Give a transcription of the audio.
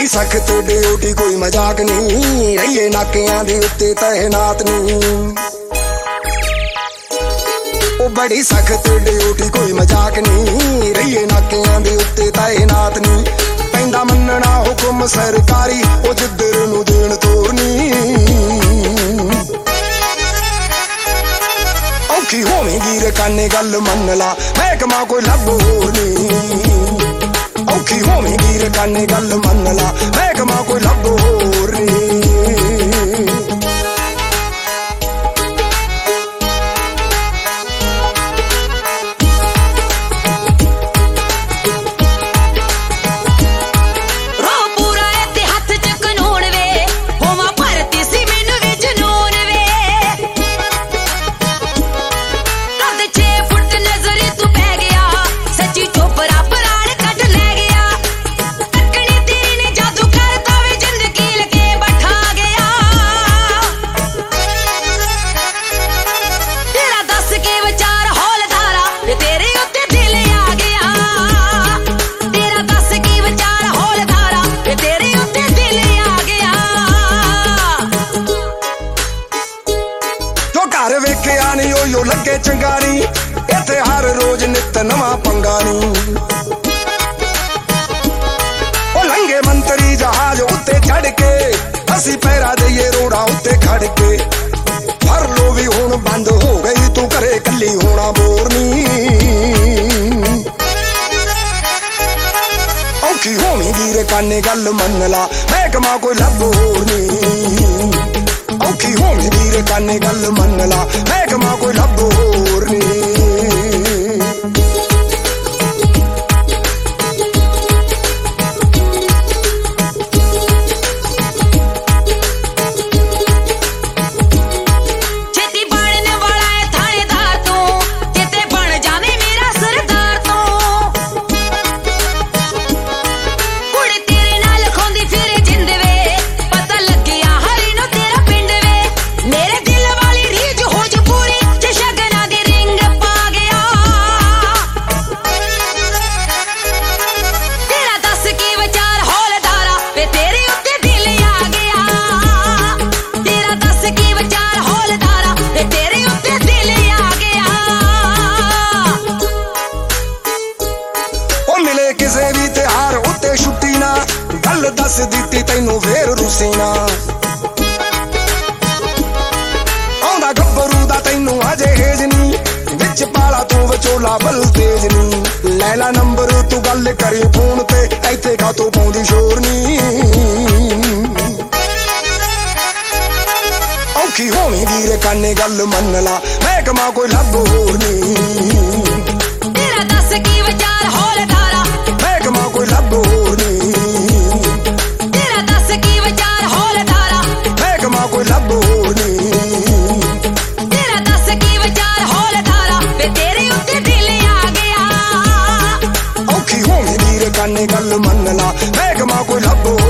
बड़ी सख्त ड्यूटी कोई मजाक नहीं, रहिए नाकियां दे उत्ते तैनात नहीं। ओ बड़ी सख्त ड्यूटी कोई मजाक नहीं, रहिए नाकियां दे उत्ते तैनात नहीं। पैंदा मनना हुक्म सरकारी, ओ जिद्दर नूं देण तोरनी। औखी होवेगी रकाने गल मन ला, महकमा कोई लब होर नहीं। औखी होवेगी रकाने गल मन ला, महकमा कोई लब होर नहीं। घर वेखिया नहीं ओयो लगे चंगा नहीं, इत्थे हर रोज नित नवा पंगा नहीं। ओ लंघे मंत्री जहाज उत्ते चढ़ के, असी पैरा दईए रोड़ा उत्ते खड़ के। भर लो भी हुण बंद हो गई, तू करे कली होना बोर नहीं। औखी होवेगी रकाने गल मन ला, महकमा कोई लब होर नहीं। औखी होवेगी रकाने गल मन ला, महकमा कोई लब होर नहीं। किसे भी त्योहार उत्ते छुट्टी ना, गल दस दिती तैनू फेर रुसी ना। आउंदा गब्बरू दा तैनू अजे हेज नी, विच पाला तू विचोला बल तेज नी। लैला नंबर तू गल करी फोन ते, इत्थे का तू पाउंदी शोर नी। औखी होवेगी रकाने गल मन ला, महकमा कोई लब होर नी। तेरा दस की विचार होल धारा, महकमा कोई लब होर नहीं। तेरा दस की विचार होल धारा, महकमा कोई लब होर नहीं। तेरा दस की विचार होल धारा, वे तेरे उत्ते दिल आ गया। औखी होवेगी रकाने गल मन ला, महकमा कोई लब